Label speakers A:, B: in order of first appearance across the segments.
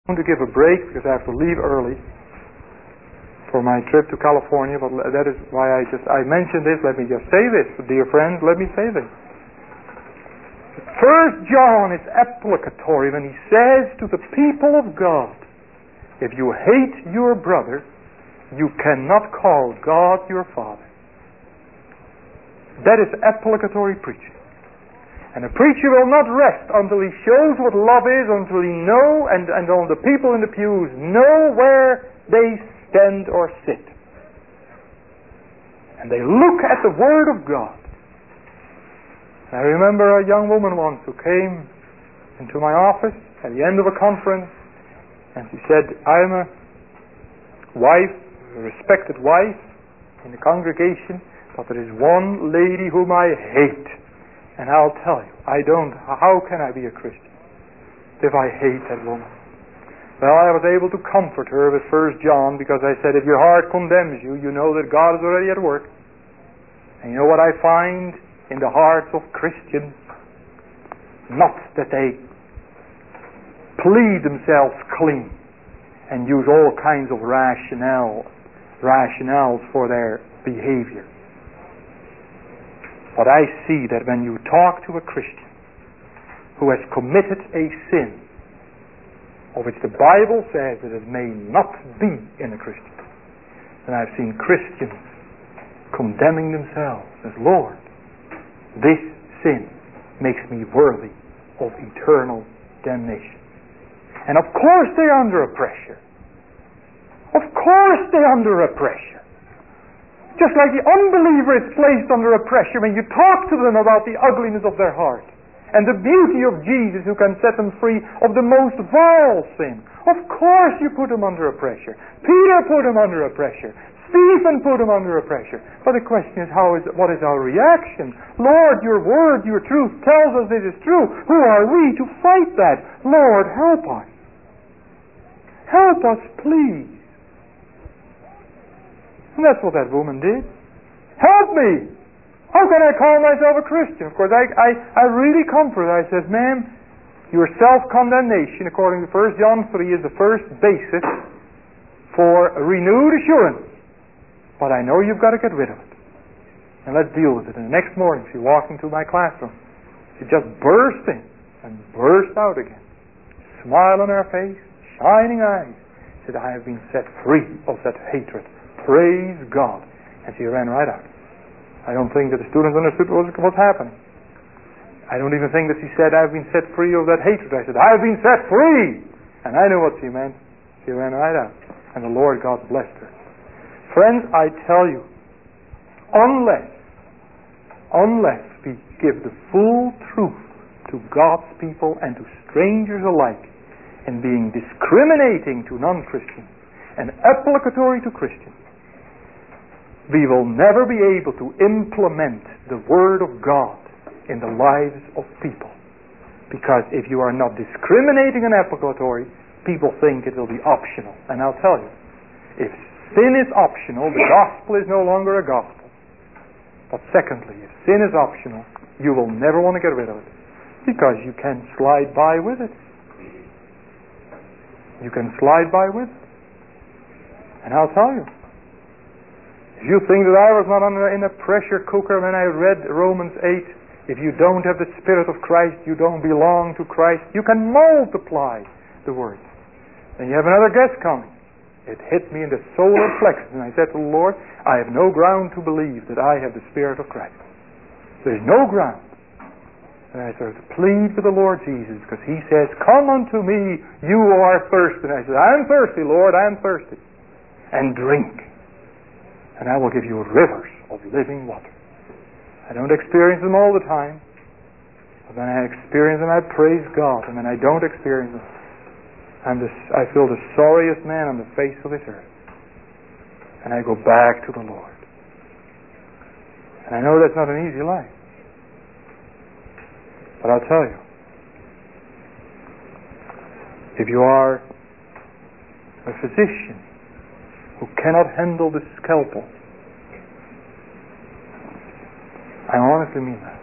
A: going to give a break because I have to leave early for my trip to California, but that is why I mentioned this. Let me just say this, dear friends, let me say this. First John is applicatory when he says to the people of God, if you hate your brother, you cannot call God your Father. That is applicatory preaching. And a preacher will not rest until he shows what love is, until he know, and all the people in the pews know where they stand or sit. And they look at the Word of God. I remember a young woman once who came into my office at the end of a conference, and she said, I'm a wife, a respected wife in the congregation, but there is one lady whom I hate. And I'll tell you, how can I be a Christian if I hate that woman? Well, I was able to comfort her with 1 John because I said, if your heart condemns you, you know that God is already at work. And you know what I find in the hearts of Christians? Not that they plead themselves clean and use all kinds of rationales for their behavior. But I see that when you talk to a Christian who has committed a sin of which the Bible says that it may not be in a Christian, then I've seen Christians condemning themselves as, Lord, this sin makes me worthy of eternal damnation. And of course they're under a pressure. Of course they're under a pressure. Just like the unbeliever is placed under a pressure when you talk to them about the ugliness of their heart and the beauty of Jesus who can set them free of the most vile sin. Of course you put them under a pressure. Peter put them under a pressure. Stephen put them under a pressure. But the question is, what is our reaction? Lord, your word, your truth tells us it is true. Who are we to fight that? Lord, help us. Help us, please. And that's what that woman did. Help me! How can I call myself a Christian? Of course, I really comfort her. I said, ma'am, your self-condemnation, according to 1 John 3, is the first basis for renewed assurance. But I know you've got to get rid of it. And let's deal with it. And the next morning, she walked into my classroom. She just burst in and burst out again. Smile on her face, shining eyes. She said, I have been set free of that hatred. Praise God. And she ran right out. I don't think that the students understood what was happening. I don't even think that she said, I've been set free of that hatred. I said, I've been set free! And I knew what she meant. She ran right out. And the Lord God blessed her. Friends, I tell you, unless we give the full truth to God's people and to strangers alike in being discriminating to non-Christians and applicatory to Christians, we will never be able to implement the Word of God in the lives of people. Because if you are not discriminating and applicatory, people think it will be optional. And I'll tell you, if sin is optional, the gospel is no longer a gospel. But secondly, if sin is optional, you will never want to get rid of it. Because you can slide by with it. You can slide by with it. And I'll tell you, if you think that I was not in a pressure cooker when I read Romans 8, if you don't have the Spirit of Christ, you don't belong to Christ. You can multiply the words. Then you have another guest coming. It hit me in the solar plexus, and I said to the Lord, I have no ground to believe that I have the Spirit of Christ. There's no ground. And I started to plead with the Lord Jesus, because He says, come unto me, you who are thirsty. And I said, I am thirsty, Lord, I am thirsty. And drink. And I will give you rivers of living water. I don't experience them all the time. But when I experience them, I praise God. And when I don't experience them, I feel the sorriest man on the face of this earth. And I go back to the Lord. And I know that's not an easy life. But I'll tell you, if you are a physician who cannot handle the scalpel, I honestly mean that.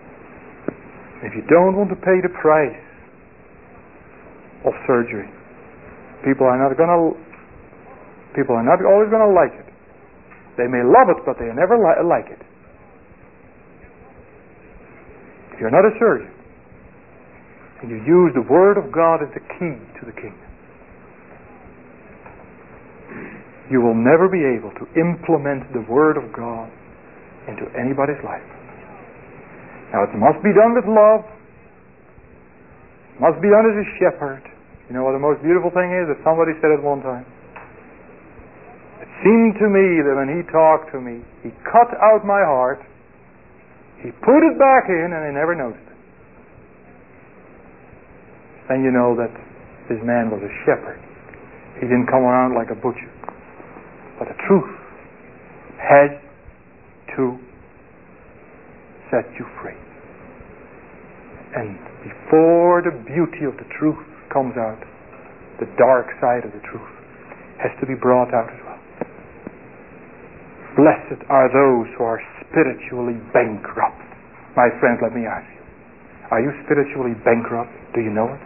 A: If you don't want to pay the price of surgery, People are not always going to like it. They may love it, but they never like it. If you're not a surgeon, and you use the Word of God as the key to the kingdom, you will never be able to implement the Word of God into anybody's life. Now, it must be done with love. It must be done as a shepherd. You know what the most beautiful thing is? That somebody said at one time, it seemed to me that when he talked to me, he cut out my heart, he put it back in, and I never noticed it. Then you know that this man was a shepherd. He didn't come around like a butcher. But the truth has to set you free. And before the beauty of the truth comes out, the dark side of the truth has to be brought out as well. Blessed are those who are spiritually bankrupt. My friends, let me ask you, are you spiritually bankrupt? Do you know it?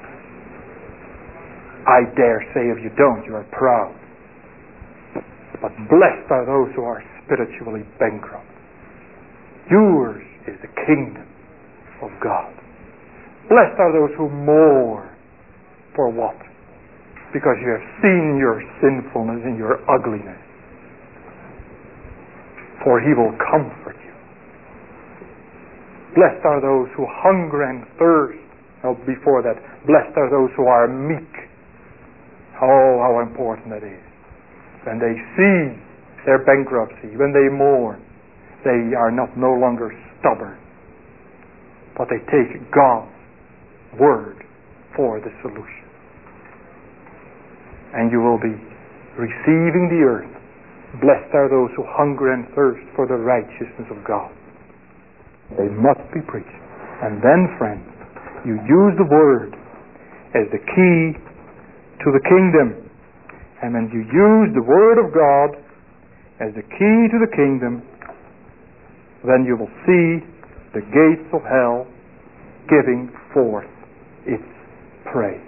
A: I dare say if you don't, you are proud. But blessed are those who are spiritually bankrupt. Yours is the kingdom of God. Blessed are those who mourn. For what? Because you have seen your sinfulness and your ugliness. For He will comfort you. Blessed are those who hunger and thirst. Oh, before that, blessed are those who are meek. Oh, how important that is. When they see their bankruptcy, when they mourn, they are no longer stubborn, but they take God's word for the solution. And you will be receiving the earth. Blessed are those who hunger and thirst for the righteousness of God. They must be preached. And then, friends, you use the word as the key to the kingdom. And when you use the Word of God as the key to the kingdom, then you will see the gates of hell giving forth its praise.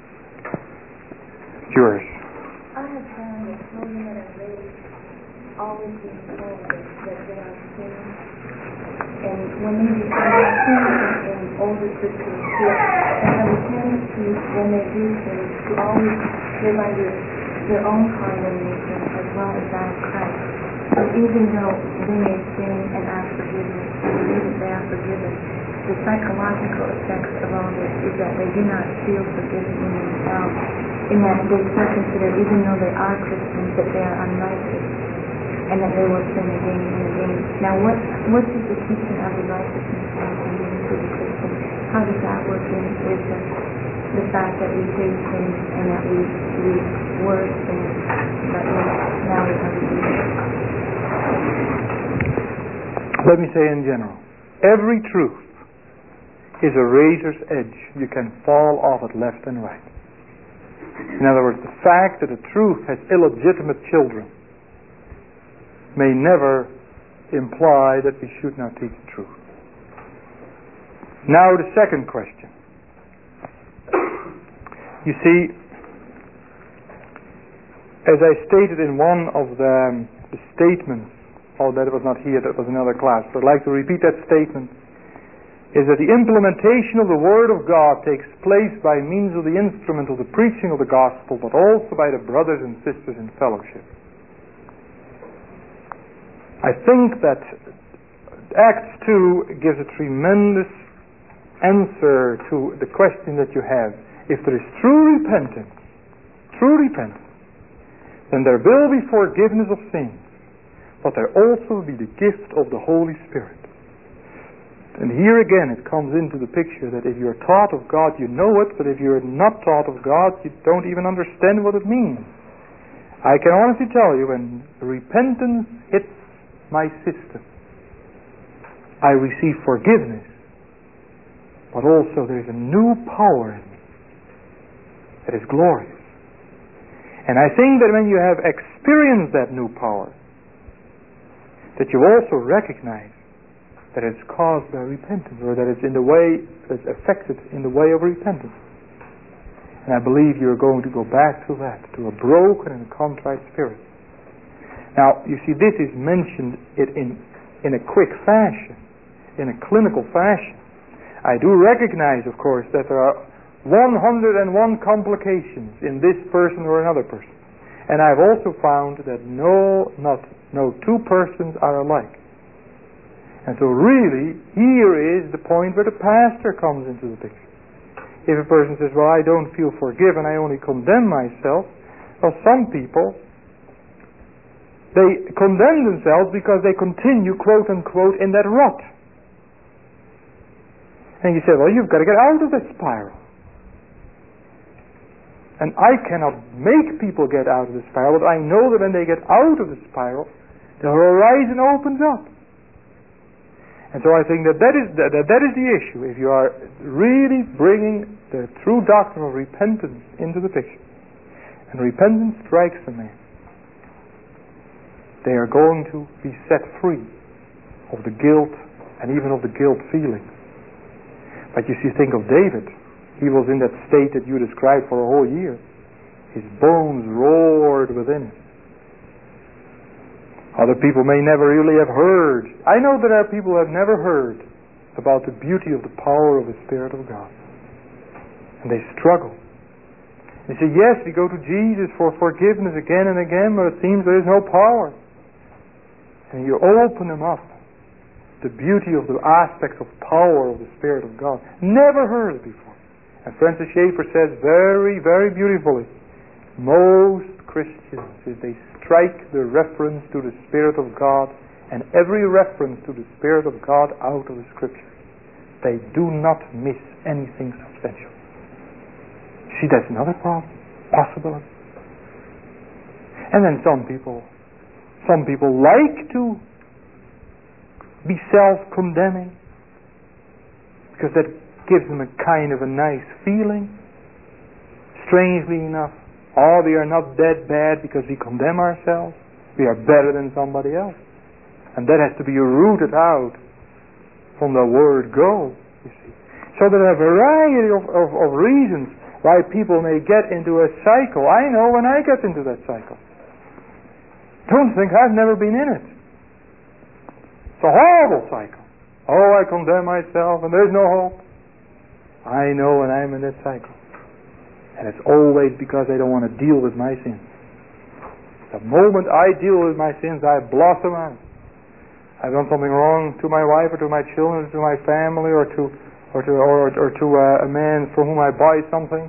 A: Yours.
B: I have found that children that are raised always being told that they are sinners. And when they become sinners in older Christians, they have a tendency, when they do things, to always live under their own condemnation as well as that of Christ. So even though they may sin and ask forgiveness, and believe that they are forgiven, the psychological effects of all this is that they do not feel forgiven in themselves, in that they still consider, even though they are Christians, that they are unrighteous, and that they will sin again and again. Now, what is the teaching of the righteousness of the Christian? How does that work in with the fact that we hate sin and that we were sinners, but now we have to do it?
A: Let me say in general, every truth is a razor's edge. You can fall off it left and right. In other words, the fact that a truth has illegitimate children may never imply that we should not teach the truth. Now the second question. You see, as I stated in one of the statements, that was not here, that was another class, but I'd like to repeat that statement, is that the implementation of the Word of God takes place by means of the instrument of the preaching of the gospel, but also by the brothers and sisters in fellowship. I think that Acts 2 gives a tremendous answer to the question that you have. If there is true repentance, then there will be forgiveness of sins, but there also will be the gift of the Holy Spirit. And here again it comes into the picture that if you're taught of God, you know it, but if you're not taught of God, you don't even understand what it means. I can honestly tell you, when repentance hits my system, I receive forgiveness, but also there's a new power in me that is glorious. And I think that when you have experienced that new power, that you also recognize that it's caused by repentance, or that it's in the way, that's affected in the way of repentance. And I believe you're going to go back to that, to a broken and contrite spirit. Now, you see, this is mentioned in a quick fashion, in a clinical fashion. I do recognize, of course, that there are 101 complications in this person or another person. And I've also found that no two persons are alike. And so really, here is the point where the pastor comes into the picture. If a person says, well, I don't feel forgiven, I only condemn myself. Well, some people, they condemn themselves because they continue, quote unquote, in that rut. And you say, well, you've got to get out of that spiral. And I cannot make people get out of the spiral, but I know that when they get out of the spiral, the horizon opens up. And so I think that is the issue. If you are really bringing the true doctrine of repentance into the picture, and repentance strikes a man, they are going to be set free of the guilt and even of the guilt feeling. But you see, think of David. He was in that state that you described for a whole year. His bones roared within him. Other people may never really have heard. I know there are people who have never heard about the beauty of the power of the Spirit of God. And they struggle. They say, yes, we go to Jesus for forgiveness again and again, but it seems there is no power. And you open them up the beauty of the aspects of power of the Spirit of God. Never heard it before. And Francis Schaeffer says very, very beautifully, most Christians, if they strike the reference to the Spirit of God and every reference to the Spirit of God out of the Scriptures, they do not miss anything substantial. See, that's another possibility. And then some people like to be self-condemning because that gives them a kind of a nice feeling. Strangely enough, we are not that bad because we condemn ourselves. We are better than somebody else. And that has to be rooted out from the word go, you see. So there are a variety of reasons why people may get into a cycle. I know when I get into that cycle. Don't think I've never been in it. It's a horrible cycle. I condemn myself and there's no hope. I know when I'm in that cycle. And it's always because I don't want to deal with my sins. The moment I deal with my sins, I blossom out. I've done something wrong to my wife or to my children, or to my family, or to a man for whom I buy something,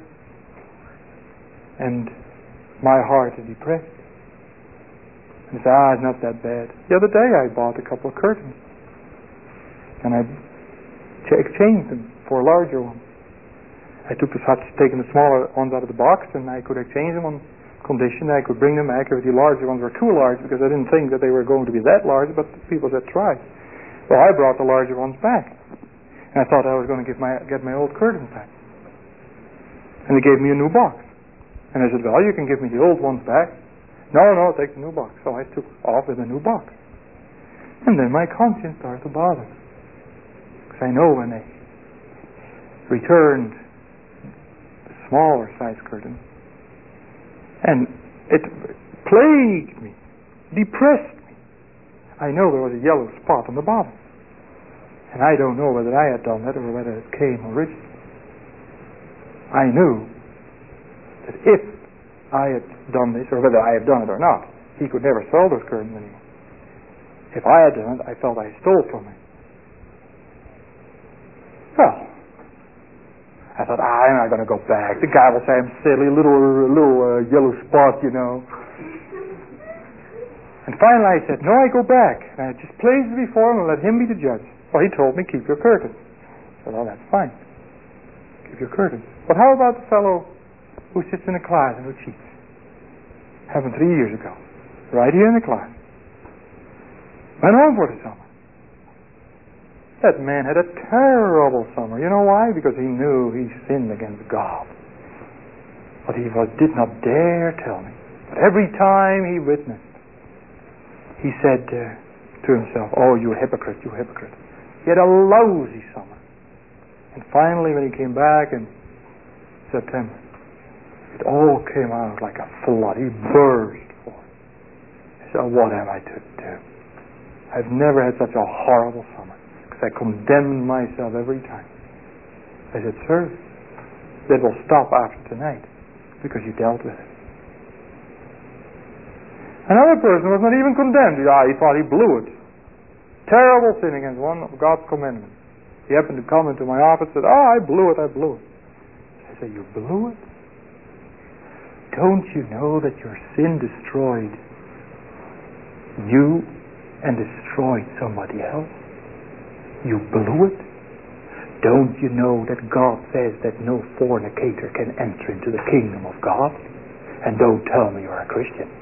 A: and my heart is depressed. And say, it's not that bad. The other day I bought a couple of curtains, and I exchanged them for larger ones. I taken the smaller ones out of the box, and I could exchange them on condition I could bring them back if the larger ones were too large, because I didn't think that they were going to be that large, but people said try. Well, I brought the larger ones back, and I thought I was going to get my old curtains back. And they gave me a new box. And I said, well, you can give me the old ones back. No, take the new box. So I took off with a new box. And then my conscience started to bother me. Because I know when they returned the smaller size curtain, and it plagued me, depressed me. I know there was a yellow spot on the bottom. And I don't know whether I had done that or whether it came originally. I knew that if I had done this, or whether I had done it or not, he could never sell those curtains anymore. If I had done it, I felt I stole from him. Well, I thought, I'm not going to go back. The guy will say I'm silly, little yellow spot, you know. And finally I said, no, I go back. And I just placed it before him and let him be the judge. Well, he told me, keep your curtains. I said, well, that's fine. Keep your curtains. But how about the fellow who sits in the class and who cheats? Happened 3 years ago. Right here in the class. Went home for the summer. That man had a terrible summer. You know why? Because he knew he sinned against God. But he did not dare tell me. But every time he witnessed, he said to himself, oh, you hypocrite, you hypocrite. He had a lousy summer. And finally, when he came back in September, It all came out like a flood. He burst forth. I said, what am I to do? I've never had such a horrible summer, because I condemned myself every time. I said, sir, that will stop after tonight, because you dealt with it. Another person was not even condemned. He thought he blew it. Terrible sin against one of God's commandments. He happened to come into my office and said, I blew it. I said, you blew it? Don't you know that your sin destroyed you and destroyed somebody else? You blew it? Don't you know that God says that no fornicator can enter into the kingdom of God? And don't tell me you're a Christian.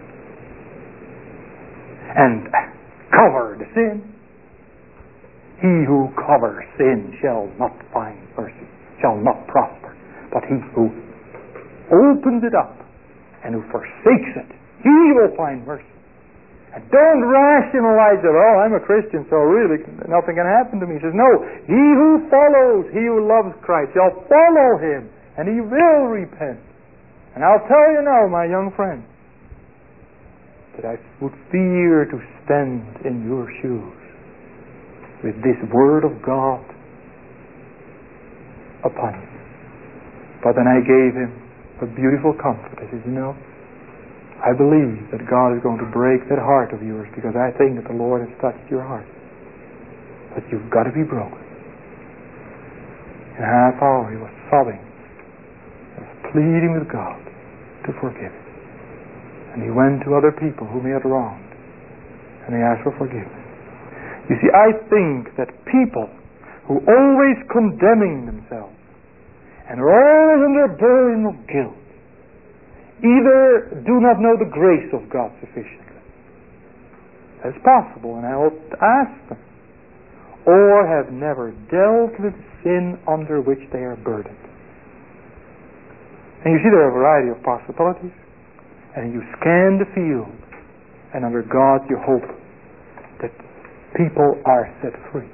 A: And cover the sin. He who covers sin shall not find mercy, shall not prosper. But he who opens it up and who forsakes it, he will find mercy. And don't rationalize it. Oh, I'm a Christian, so really nothing can happen to me. He says, no, he who follows, he who loves Christ, shall follow him, and he will repent. And I'll tell you now, my young friend, that I would fear to stand in your shoes with this word of God upon you. But then I gave him a beautiful comfort. I said, I believe that God is going to break that heart of yours, because I think that the Lord has touched your heart. But you've got to be broken. In a half hour he was sobbing. He was pleading with God to forgive him. And he went to other people whom he had wronged, and he asked for forgiveness. You see, I think that people who always condemning themselves and are always under a burden of guilt either do not know the grace of God sufficiently. That's possible, and I ought to ask them. Or have never dealt with sin under which they are burdened. And you see, there are a variety of possibilities. And you scan the field, and under God you hope that people are set free.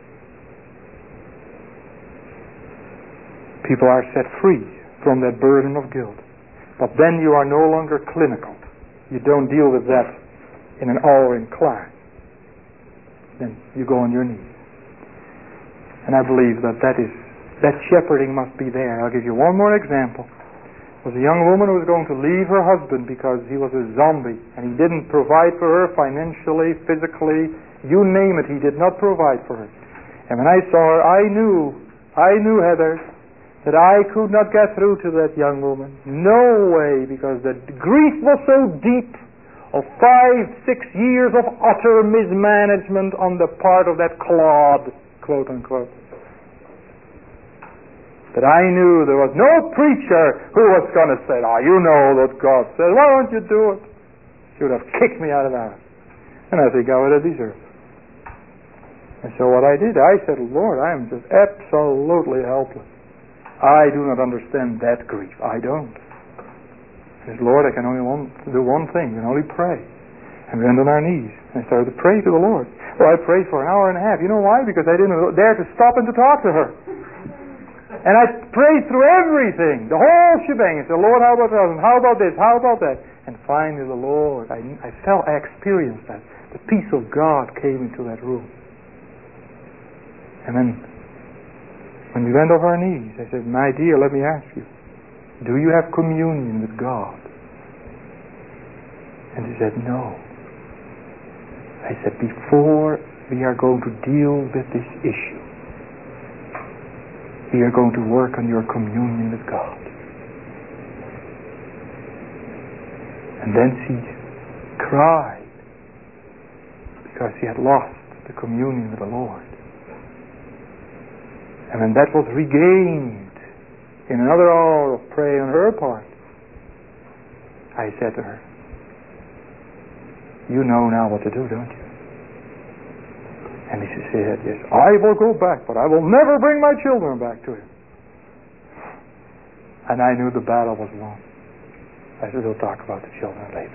A: People are set free from that burden of guilt. But then you are no longer clinical. You don't deal with that in an hour in class. Then you go on your knees. And I believe that shepherding must be there. I'll give you one more example. There was a young woman who was going to leave her husband because he was a zombie and he didn't provide for her financially, physically, you name it, he did not provide for her. And when I saw her, I knew, Heather, that I could not get through to that young woman. No way, because the grief was so deep of 5-6 years of utter mismanagement on the part of that clod, quote unquote, that I knew there was no preacher who was going to say, you know what God says, why don't you do it? She would have kicked me out of the house. And I think I would have deserved it. And so what I did, I said, Lord, I am just absolutely helpless. I do not understand that grief. I don't. I said, Lord, I can only do one thing, and only pray. And we went on our knees and started to pray to the Lord. Well, I prayed for an hour and a half. You know why? Because I didn't dare to stop and to talk to her. And I prayed through everything, the whole shebang. I said, Lord, how about that? And how about this? How about that? And finally, the Lord, I experienced that. The peace of God came into that room. And then, when we went over our knees, I said, my dear, let me ask you, do you have communion with God? And she said, no. I said, before we are going to deal with this issue, we are going to work on your communion with God. And then she cried because she had lost the communion with the Lord. And when that was regained in another hour of prayer on her part, I said to her, you know now what to do, don't you? And she said, yes, I will go back, but I will never bring my children back to him. And I knew the battle was won. I said, we'll talk about the children later.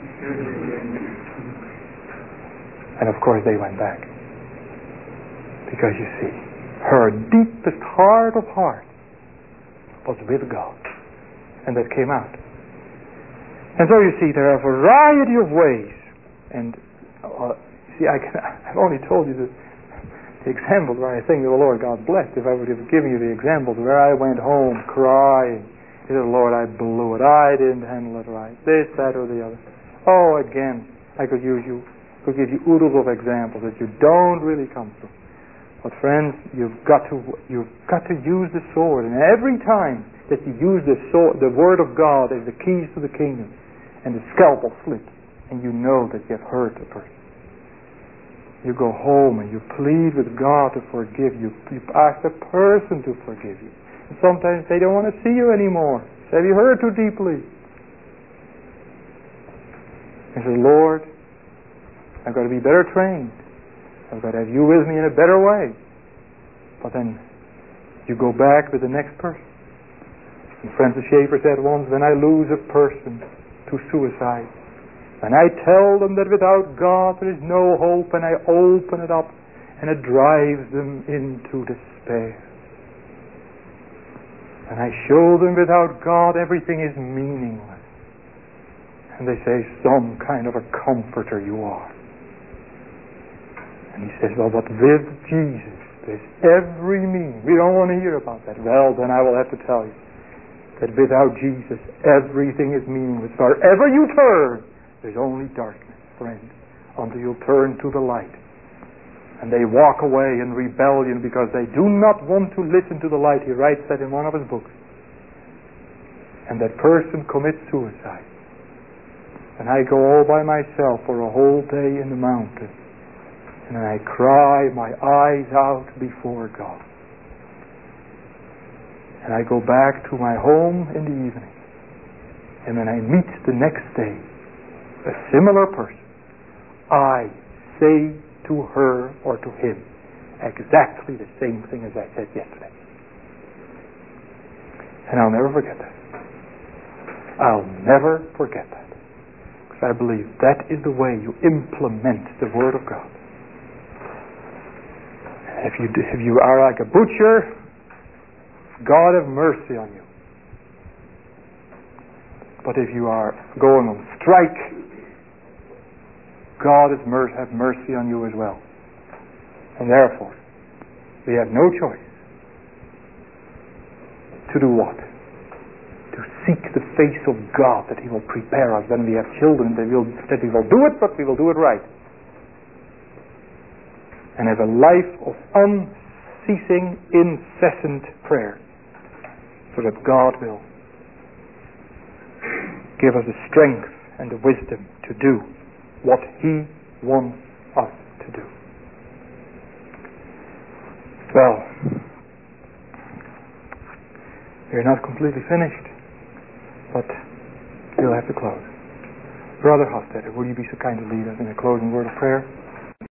A: And of course they went back. Because you see, her deepest heart of hearts was with God. And that came out. And so you see, there are a variety of ways. And I've only told you the examples where I think the Lord God blessed. If I would have given you the examples where I went home crying, he said, Lord, I blew it. I didn't handle it right. This, that, or the other. Oh, again, I could give you oodles of examples that you don't really come through. But friends, you've got to use the sword, and every time that you use the sword, the Word of God as the keys to the kingdom, and the scalpel slips, and you know that you have hurt the person. You go home and you plead with God to forgive you. You ask the person to forgive you. And sometimes they don't want to see you anymore. Say, have you hurt too deeply? And say, Lord, I've got to be better trained. I've got to have you with me in a better way. But then you go back with the next person. And Francis Schaeffer said once, when I lose a person to suicide, and I tell them that without God there is no hope, and I open it up, and it drives them into despair. And I show them without God everything is meaningless. And they say, some kind of a comforter you are. And he says, well, but with Jesus, there's every meaning. We don't want to hear about that. Well, then I will have to tell you that without Jesus, everything is meaningless. Wherever you turn, there's only darkness, friend, until you turn to the light. And they walk away in rebellion because they do not want to listen to the light. He writes that in one of his books. And that person commits suicide. And I go all by myself for a whole day in the mountain. And I cry my eyes out before God. And I go back to my home in the evening. And when I meet the next day a similar person, I say to her or to him exactly the same thing as I said yesterday. And I'll never forget that. I'll never forget that. Because I believe that is the way you implement the Word of God. If you are like a butcher, God have mercy on you. But if you are going on strike, God have mercy on you as well. And therefore, we have no choice. To do what? To seek the face of God, that He will prepare us when we have children, that we will do it, but we will do it right. And have a life of unceasing, incessant prayer, so that God will give us the strength and the wisdom to do what He wants us to do. Well, we're not completely finished, but we'll have to close. Brother Hofstadter, will you be so kind to lead us in a closing word of prayer?